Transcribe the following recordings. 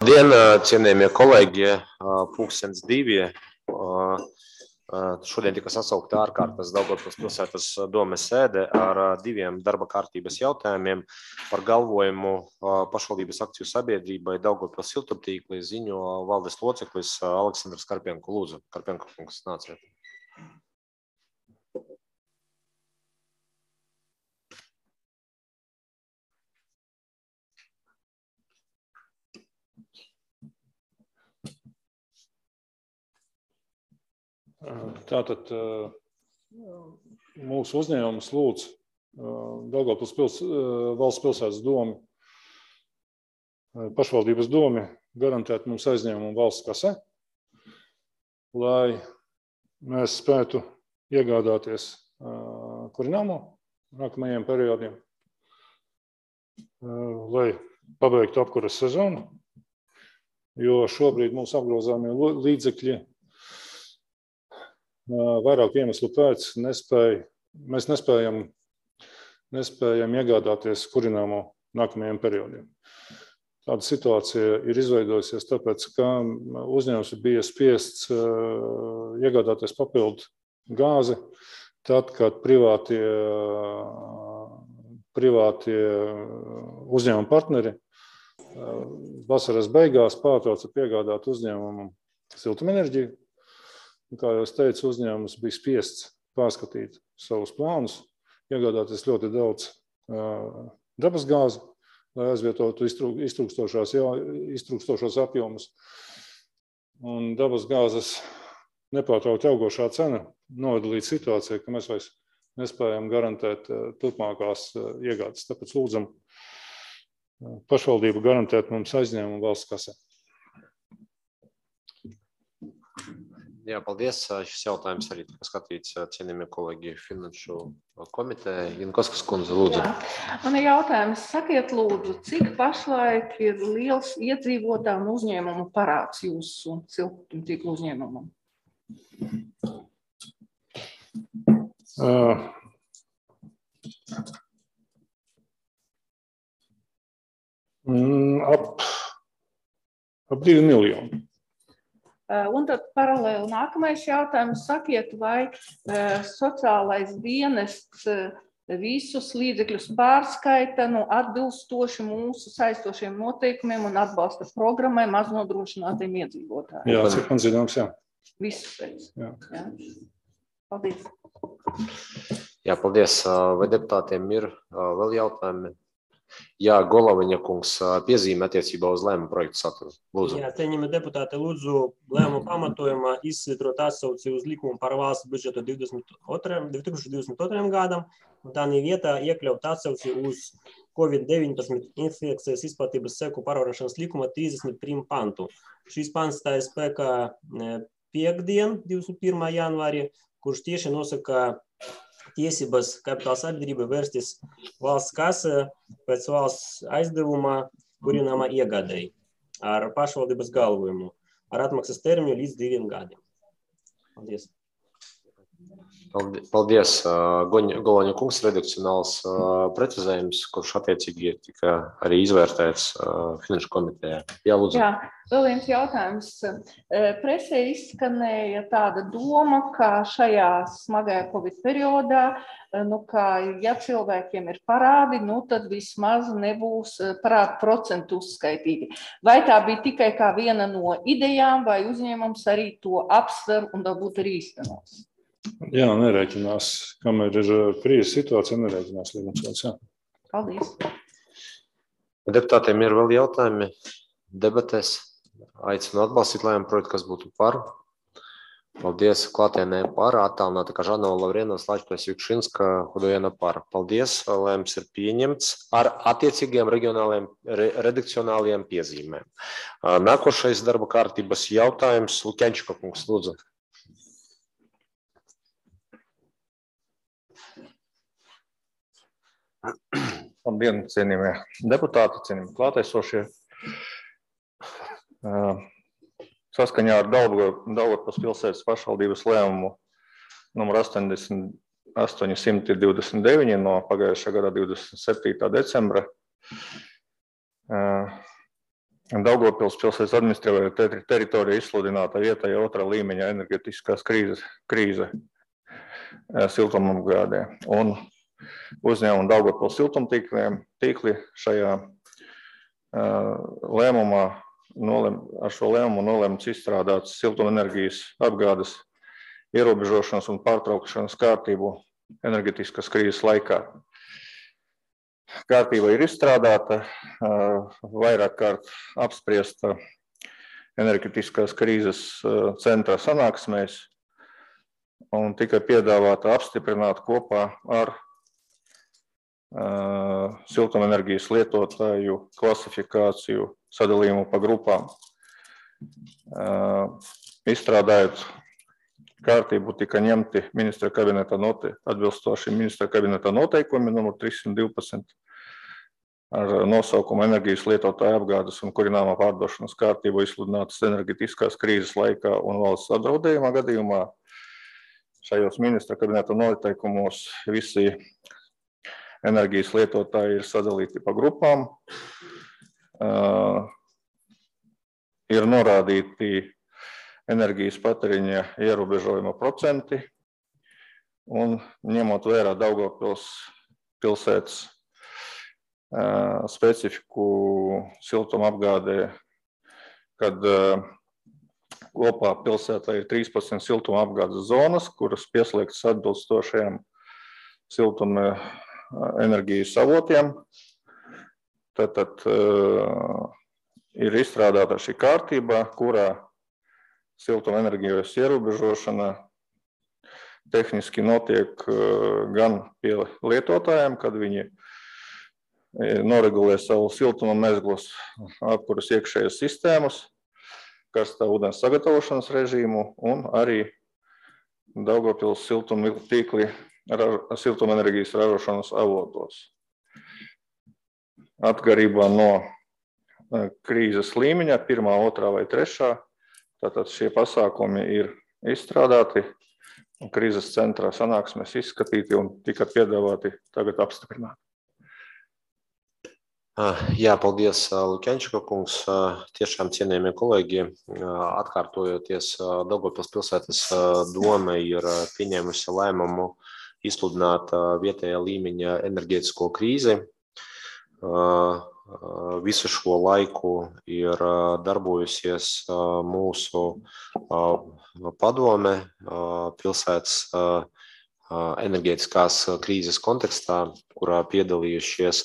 Labdien, cienījamie kolēģi, pulkstens 2. Šodien tika sasaukta ārkārtas Daugavpils pilsētas domes sēde ar 2 darba kārtības jautājumiem par galvojumu pašvaldības akciju sabiedrībai Daugavpils siltumtīkli ziņo valdes loceklis Aleksandrs Karpenko. Lūdzu, Karpenko kungs, nāciet. Tātad mūsu uzņēmums lūdz Daugavpils valsts pilsētas domi, pašvaldības domi garantēt mums aizņēmumu valsts kasē, lai mēs spētu iegādāties kurināmo nākamajiem periodiem, lai pabeigtu apkuras sezonu, jo šobrīd mūsu apgrozāmie līdzekļi vairāk iemeslu pēc mēs nespējam iegādāties kurināmo nākamajiem periodiem. Tāda situācija ir izveidojusies tāpēc, ka uzņēmums bija spiests iegādāties papildu gāzi, tad, kad privātie uzņēmuma partneri vasaras beigās pārtrauca piegādāt uzņēmumam siltumenerģiju. Kā jau es teicu, uzņēmums bija spiests pārskatīt savus plānus, iegādāties ļoti daudz dabasgāzi, lai aizvietotu iztrūkstošos apjomus. Un dabasgāzes nepārtraukti augošā cena noveda līdz situācijai, ka mēs vairs nespējam garantēt turpmākās iegādes. Tāpēc lūdzam pašvaldību garantēt mums aizņēmumu valsts kasē. Jā, paldies. Šis jautājums arī tika skatīts cienījamie kolēģi Finanšu komiteja. Jankovskas kundze, lūdzu. Man ir jautājums, sakiet lūdzu, cik pašlaik ir liels iedzīvotāju un uzņēmumu parāds jūsu siltumtīklu uzņēmumam? Ap 2 miljoni. Un tad paralēli nākamais jautājums, sakiet, vai sociālais dienests visus līdzekļus pārskaita atbilstoši mūsu saistošiem noteikumiem un atbalsta programmai maznodrošinātiem iedzīvotājiem? Jā, cik man zināms, jā. Visus pēc. Jā. Paldies. Jā, paldies. Vai deputātiem ir vēl jautājumi? Jā, Goloviņa kungs, piezīme attiecībā uz lēmumu projektu saturu. Lūdzu. Jā, cienījamie deputāti, lūdzu lēmumu pamatojumā izsvītrot atsauci uz likumu par valsts budžetu 2022. gadam, un tādā vietā iekļaut atsauci uz COVID-19 infekcijas izplatības seku pārvarēšanas likuma 31. pantu. Šis pants stāja spēkā piekdien, 21. janvārī, kurš tieši nosaka tiesības kapitāla sabiedrībai vērsties valsts kasē pēc valsts aizdevuma kurināmā iegādēji ar pašvaldības galvojumu, ar atmaksas termiņu līdz 2 gadiem. Paldies. Paldies. Goloņa kungs, redakcionāls precizējums, kurš attiecīgi tika arī izvērtēts Finanšu komitejā. Jā, lūdzu. Jā, vēl viens jautājums. Presē izskanēja tāda doma, ka šajā smagajā Covid periodā, ka ja cilvēkiem ir parādi, tad vismaz nebūs parādu procentu uzskaitīgi. Vai tā bija tikai kā viena no idejām, vai uzņēmums arī to apsver un varbūt arī īstenos? Jā, nerēķinās. Kamēr ir krīzes situācija, nerēķinās līgums. Paldies. Deputātiem ir vēl jautājumi debatēs. Aicinu atbalstīt lēmumu projektu, kas būtu par. Paldies. Klātienē par. Attālināta Kažanova, Lavrienovs, Lačplēs, Vikšinska, Hudojena par. Paldies. Lēmums ir pieņemts ar attiecīgiem redakcionāliem piezīmēm. Nākošais darba kārtības jautājums. Lukjančika kungs, lūdzu. Labdien, cienījamie deputāti, cienījamie klātiesošie. Saskaņā ar Daugavpils pilsētas pašvaldības lēmumu numur 829 no pagājušā gada 27. decembra Daugavpils pilsētas administratīvajā teritorijā izsludināta vietējā otrā līmeņa enerģetiskās krīze siltumapgādē. Un uzņēmuma Daugavpils siltumtīkli šajā lēmumā ar šo lēmumu nolemts izstrādāts siltumenerģijas apgādes ierobežošanas un pārtraukšanas kārtību enerģetiskas krīzes laikā. Kārtība ir izstrādāta, vairāk kārt apspriesta enerģetiskās krīzes centra sanāksmēs un tikai piedāvāta apstiprināt kopā ar siltumenerģijas lietotāju klasifikāciju sadalījumu pa grupām. Izstrādājot kārtību tika ņemti atbilstoši ministra kabineta noteikumi numur 312 ar nosaukumu enerģijas lietotāju apgādes un kurināmā pārdošanas kārtību izsludinātas enerģetiskās krīzes laikā un valsts apdraudējuma gadījumā. Šajos ministra kabineta noteikumos visi enerģijas lietotāji ir sadalīti pa grupām, ir norādīti enerģijas patēriņa ierobežojuma procenti un ņemot vērā Daugavpils pilsētas specifiku siltumapgādē, kad kopā pilsētā ir 13 siltumapgādes zonas, kuras pieslēgtas atbilstošajiem siltuma enerģijas avotiem. Tad ir izstrādāta šī kārtība, kurā siltuma enerģijas ierobežošana tehniski notiek gan pie lietotājiem, kad viņi noregulē savu siltuma mezglus, apkuras iekšējas sistēmas, karstā ūdens sagatavošanas režīmu un arī Daugavpils siltumtīkli siltumenerģijas ražošanas avotos. Atkarībā no krīzes līmeņa, 1., 2. vai 3. Tātad šie pasākumi ir izstrādāti un krīzes centrā sanāksmēs izskatīti un tika piedāvāti tagad apstiprināt. Jā, paldies, Luķenčika kungs. Tiešām cienījamie kolēģi, atkārtojoties, Daugavpils pilsētas doma ir pieņēmusi lēmumu izsludināt vietējā līmeņa enerģētisko krīzi. Visu šo laiku ir darbojusies mūsu padome pilsētas enerģētiskās krīzes kontekstā, kurā piedalījušies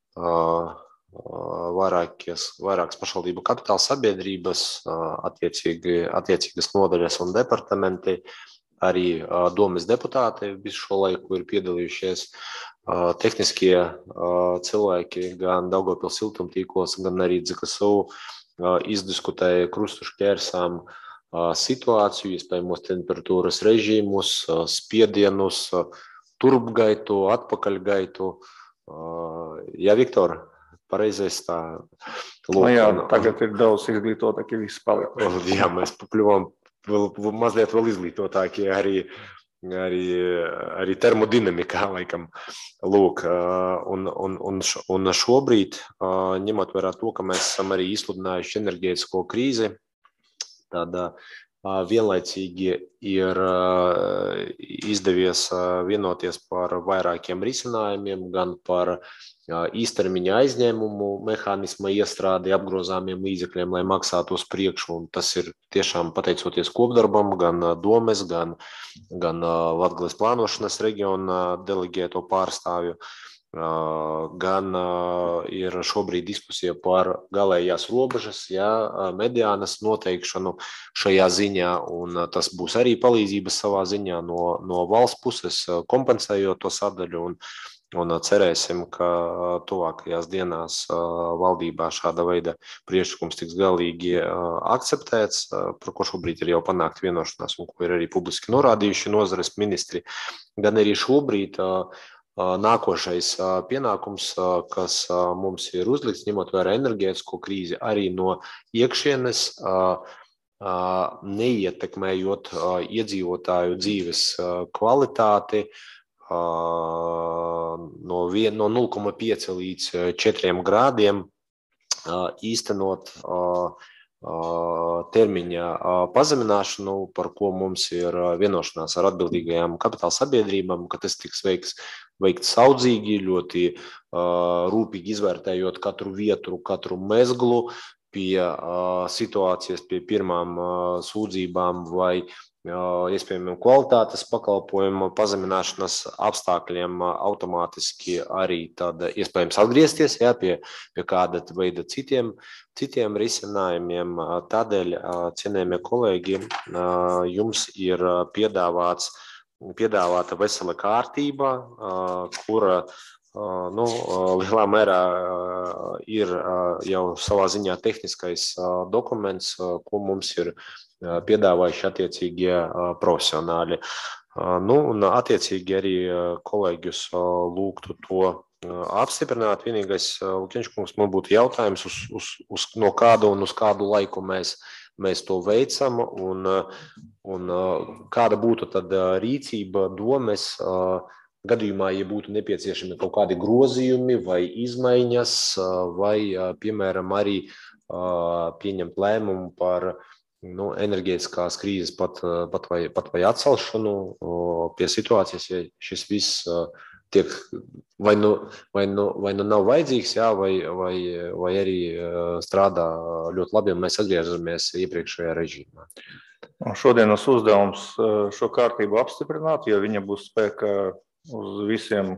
vairākas pašvaldību kapitāla sabiedrības, attiecīgas nodaļas un departamenti, arī domes deputāti visu šo laiku ir piedalījušies. Tehniskie cilvēki gan Daugavpils siltumtīklos, gan arī DZKSU izdiskutēja krustu šķērsām situāciju, iespējamos temperatūras režīmus, spiedienus, turpgaitu, atpakaļgaitu. Jā, Viktor, pareizais tā. Jā, tagad ir daudz izglītotāki visi palikuši. Jā, mēs kļuvām mazliet vēl izglītotāki arī termodinamikā, laikam. Lūk, un šobrīd, ņemot vērā to, ka mēs esam arī izsludinājuši enerģētisko krīzi, tad vienlaicīgi ir izdevies vienoties par vairākiem risinājumiem, gan par īstermiņa aizņēmumu mehānisma iestrādi apgrozāmiem līdzekļiem, lai maksātu uz priekšu, un tas ir tiešām pateicoties kopdarbam, gan domes, gan Latgales plānošanas reģiona delegēto pārstāvju, gan ir šobrīd diskusija par galējās robežas, mediānas noteikšanu šajā ziņā, un tas būs arī palīdzības savā ziņā no valsts puses, kompensējot to sadaļu, un cerēsim, ka tuvākajās dienās valdībā šāda veida priekšlikums tiks galīgi akceptēts, par ko šobrīd ir jau panākt vienošanās, un ko ir arī publiski norādījuši nozares ministri, gan arī šobrīd nākošais pienākums, kas mums ir uzlikts, ņemot vērā enerģētisko krīzi, arī no iekšienes, neietekmējot iedzīvotāju dzīves kvalitāti, no 0,5 līdz 4 grādiem īstenot termiņa pazemināšanu, par ko mums ir vienošanās ar atbildīgajām kapitāla sabiedrībām, ka tas tiks veikts saudzīgi, ļoti rūpīgi izvērtējot katru vietu, katru mezglu pie situācijas, pie pirmām sūdzībām vai iespējamiem kvalitātes pakalpojumu pazemināšanas apstākļiem automātiski arī tad iespējams atgriezties pie kāda veida citiem risinājumiem. Tādēļ, cienējamie kolēģi, jums ir piedāvāta vesela kārtība, kura lielā mērā ir jau savā ziņā tehniskais dokuments, ko mums ir piedāvājuši attiecīgie profesionāļi. Un attiecīgi arī kolēģus lūgtu to apstiprināt. Vienīgais, Lukeņškungs, man būtu jautājums, no kādu un uz kādu laiku mēs to veicam un kāda būtu tad rīcība domes gadījumā, ja būtu nepieciešami kaut kādi grozījumi vai izmaiņas vai, piemēram, arī pieņemt lēmumu par enerģētiskās krīzes pat vai atcelšanu pie situācijas, ja šis viss tiek vai nav vajadzīgs, vai arī strādā ļoti labi, un mēs atgriežamies iepriekšējā režīmā. Šodienas uzdevums šo kārtību apstiprināt, jo viņa būs spēkā uz visiem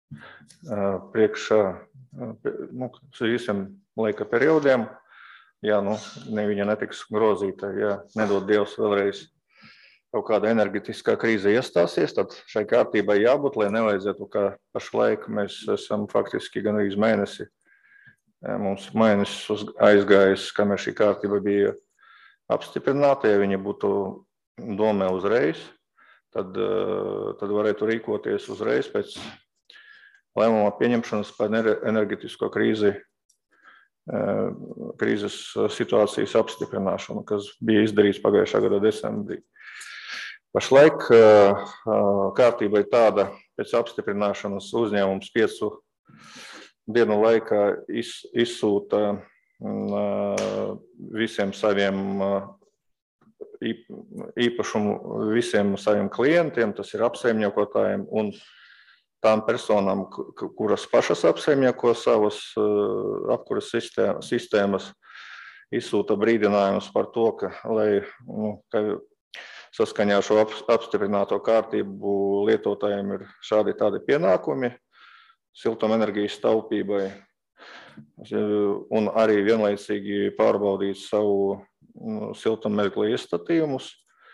visiem laika periodiem. Ja viņa netiks grozīta, ja nedod Dievs vēlreiz kaut kāda enerģetiskā krīze iestāsies, tad šai kārtībai jābūt, lai nevajadzētu, kā pašlaik mēs esam faktiski gan arī mēnesi. Mums mēnesis aizgājis, kamēr šī kārtība bija apstiprināta, ja viņa būtu domē uzreiz, tad varētu rīkoties uzreiz pēc lēmuma pieņemšanas par enerģetisko krīzes situācijas apstiprināšanu, kas bija izdarīts pagājušā gada decembrī. Pašlaik kārtība ir tāda, pēc apstiprināšanas uzņēmums 5 dienu laikā izsūta visiem saviem īpašumu, visiem saviem klientiem, tas ir apsaimniekotājiem un tām personām, kuras pašas apsaimnieko savas apkuras sistēmas, izsūta brīdinājumus par to, ka saskaņā šo apstiprināto kārtību lietotājiem ir šādi tādi pienākumi siltumenerģijas taupībai un arī vienlaicīgi pārbaudīt savu siltummezgla iestatījumus,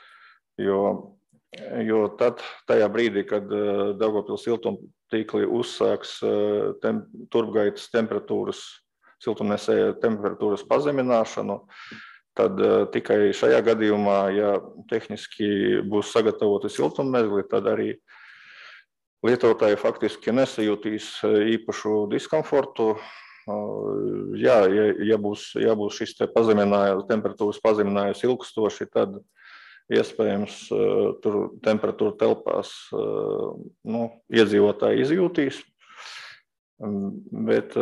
jo tad tajā brīdī, kad Daugavpils siltumtīkli uzsāks turpgaitas temperatūras, siltumnesēja temperatūras pazemināšanu, tad tikai šajā gadījumā, ja tehniski būs sagatavoti siltummezgli, tad arī lietotāji faktiski nesajūtīs īpašu diskomfortu. Ja būs šis temperatūras pazeminājums ilgstoši, tad iespējams tur temperatūra telpās iedzīvotāji izjūtīs, bet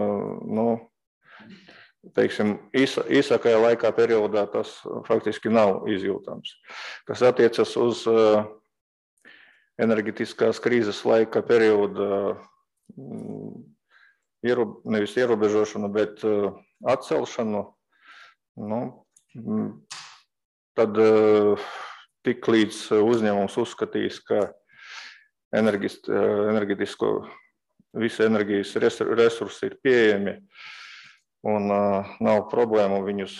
teiksim, īsākajā laikā periodā tas faktiski nav izjūtams. Kas attiecas uz enerģetiskās krīzes laika perioda nevis ierobežošanu, bet atcelšanu, tad tik līdz uzņēmums uzskatīs, ka visi enerģijas resursi ir pieejami un nav problēmu viņus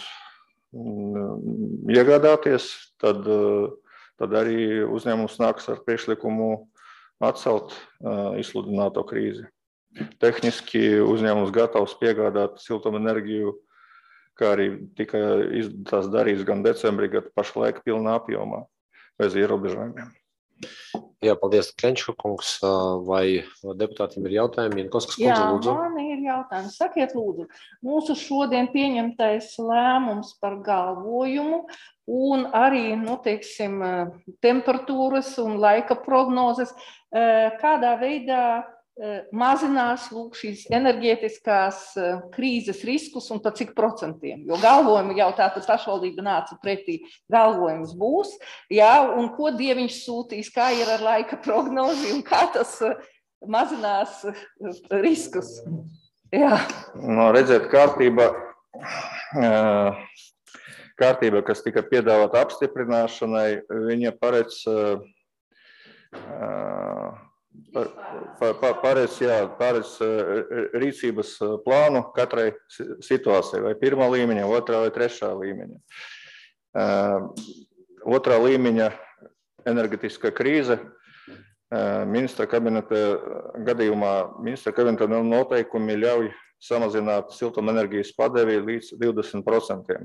iegādāties, tad arī uzņēmums nāks ar priekšlikumu atcelt izsludināto krīzi. Tehniski uzņēmums gatavs piegādāt siltumenerģiju, kā arī tika tas darīts gan decembrī, gan pašlaik pilnā apjomā, bez ierobežojumiem. Jā, paldies, Lukeņškungs. Vai deputātiem ir jautājumi? Jankovskas kundze, lūdzu. Jā, man ir jautājums. Sakiet, lūdzu, mūsu šodien pieņemtais lēmums par galvojumu un arī, temperatūras un laika prognozes, kādā veidā mazinās lūk šīs enerģētiskās krīzes riskus un tad cik procentiem, jo galvojumi jau tātad pašvaldība nāca pretī, galvojums būs, jā, un ko Dieviņš sūtīs, kā ir ar laika prognozi un kā tas mazinās riskus. Jā. No, redzēt, kārtība, kas tika piedāvāta apstiprināšanai, viņa paredz rīcības plānu katrai situācijai, vai pirmā līmeņa, otrā vai trešā līmeņa. Otrā līmeņa energetiskā krīze ministra kabineta gadījumā ministra kabineta noteikumi ļauj samazināt siltumenerģijas padevi līdz 20%.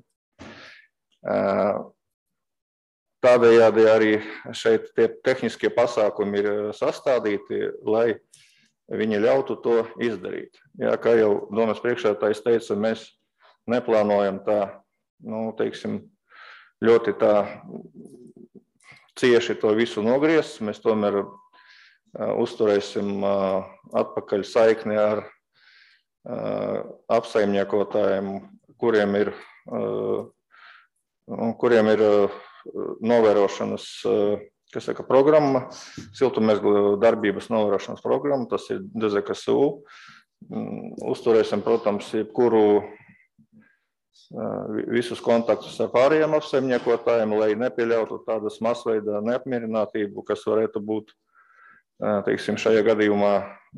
Tādējādi arī šeit tie tehniskie pasākumi ir sastādīti, lai viņi ļautu to izdarīt. Jā, kā jau domas priekšsēdētājs teica, mēs neplānojam tā, teiksim, ļoti tā cieši to visu nogriezt. Mēs tomēr uzturēsim atpakaļ saikni ar apsaimniekotājiem, kuriem ir novērošanas, programma, siltummezglu darbības novērošanas programma, tas ir DZKSU. Uzturēsim, protams, jebkuru visus kontaktus ar pārējiem apsaimniekotājiem, lai nepieļautu tādas masveida neapmierinātību, kas varētu būt, teiksim, šajā gadījumā,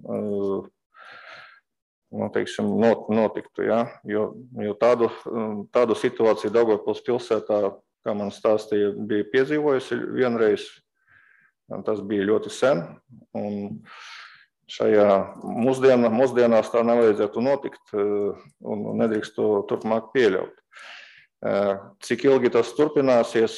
teiksim, notiktu, ja? Jo tādu situāciju Daugavpils pilsētā, kā man stāstīja, bija piedzīvojusi vienreiz, tas bija ļoti sen, un šajā mūsdienās tā nevajadzētu notikt, un nedrīkst to turpmāk pieļaut. Cik ilgi tas turpināsies,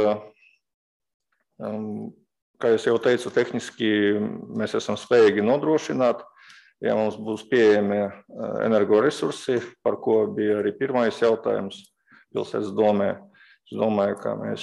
kā es jau teicu, tehniski mēs esam spējīgi nodrošināt, ja mums būs pieejami energoresursi, par ko bija arī pirmais jautājums pilsētas domē. Es domāju, ka mēs,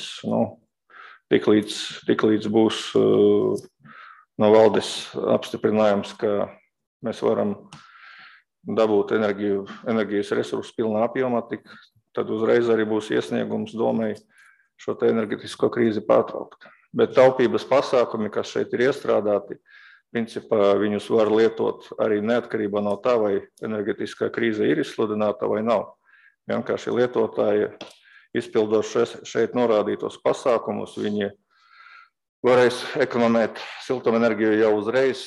tiklīdz būs no valdes apstiprinājums, ka mēs varam dabūt enerģijas resursus pilnā apjomā, tad uzreiz arī būs iesniegums domai šo te enerģetisko krīzi pārtraukt. Bet taupības pasākumi, kas šeit ir iestrādāti, principā viņus var lietot arī neatkarībā no tā, vai enerģetiskā krīze ir izsludināta vai nav. Vienkārši lietotāji, izpildot šeit norādītos pasākumus, viņi varēs ekonomēt siltumenerģiju jau uzreiz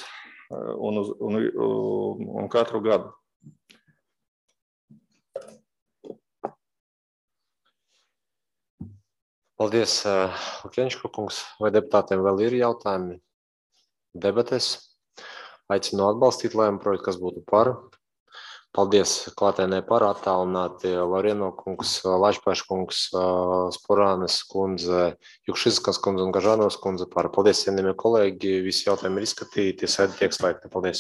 un katru gadu. Paldies, Lukjaņško kungs. Vai deputātiem vēl ir jautājumi? Debates. Aicinu atbalstīt lēmumu projektu, kas būtu par. Paldies klātienē par attālināti Lavrino kungs, Lašpaš kungs, Sporānes kundze, Jukšinskas kundze un Gažanovs kundze par. Paldies, cienījamie kolēģi. Visi jautājumi ir izskatīti. Sēde tiek slēgta. Paldies.